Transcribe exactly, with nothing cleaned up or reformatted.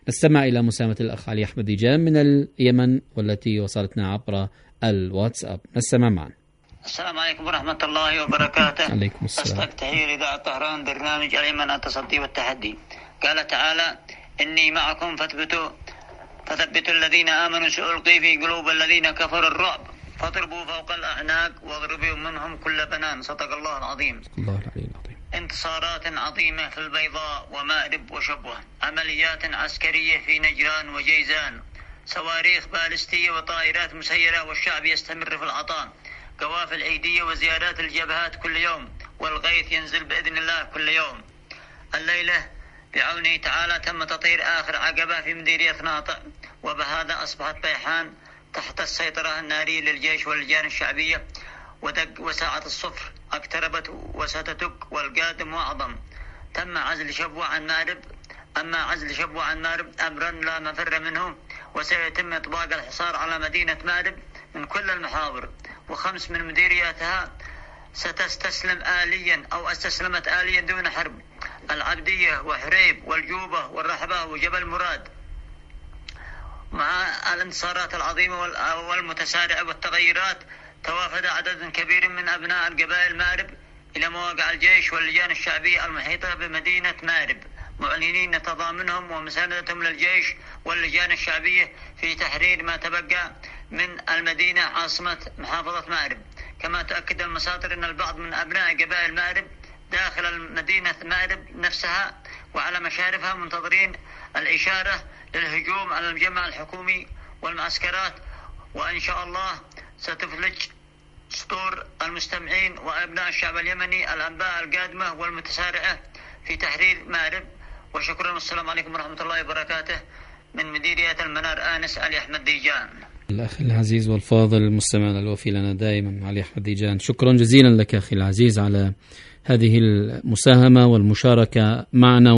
نستمع إلى مساهمة الأخ علي أحمد ديجان من اليمن والتي وصلتنا عبر الواتساب. نستمع معا. السلام عليكم ورحمة الله وبركاته. عليكم السلام. أصدق تحية لإذاعة طهران، برنامج اليمن التصدي والتحدي. قال تعالى: إني معكم فاثبتوا فثبتوا الذين آمنوا سألقي في قلوب الذين كفروا الرعب فاضربوا فوق الأعناق واضربوا منهم كل بنان. صدق الله العظيم. الله العلي العظيم. انتصارات عظيمة في البيضاء ومأرب وشبوة، عمليات عسكرية في نجران وجيزان، صواريخ بالستية وطائرات مسيرة، والشعب يستمر في العطاء، قوافل عيدية وزيارات الجبهات كل يوم، والغيث ينزل بإذن الله كل يوم. الليلة بعونه تعالى تم تطهير آخر عقبة في مديرية ناطع، وبهذا أصبحت بيحان تحت السيطرة النارية للجيش واللجان الشعبية، ودق وساعة الصفر اقتربت وستتك والقادم وأعظم. تم عزل شبوة عن مأرب، أما عزل شبوة عن مأرب أمرا لا مفر منه، وسيتم إطباق الحصار على مدينة مأرب من كل المحاور، وخمس من مديرياتها ستستسلم آليا أو استسلمت آليا دون حرب: العبدية وحريب والجوبة والرحبة وجبل مراد. مع الانتصارات العظيمة والمتسارعة والتغيرات، توافد عدد كبير من أبناء القبائل مأرب إلى مواقع الجيش واللجان الشعبية المحيطة بمدينة مأرب، معلنين تضامنهم ومساندتهم للجيش واللجان الشعبية في تحرير ما تبقى من المدينة عاصمة محافظة مأرب. كما تؤكد المصادر أن البعض من أبناء قبائل مأرب داخل مدينة مأرب نفسها وعلى مشارفها منتظرين الإشارة للهجوم على المجمع الحكومي والمعسكرات، وإن شاء الله ستفلج سطور المستمعين وأبناء الشعب اليمني الأنباء القادمة والمتسارعة في تحرير مأرب. وشكرا والسلام عليكم ورحمة الله وبركاته. من مديرية المنار آنس، علي أحمد ديجان. الأخ العزيز والفاضل المستمع الوفي لنا دائما علي أحمد ديجان، شكرا جزيلا لك أخي العزيز على هذه المساهمة والمشاركة معنا.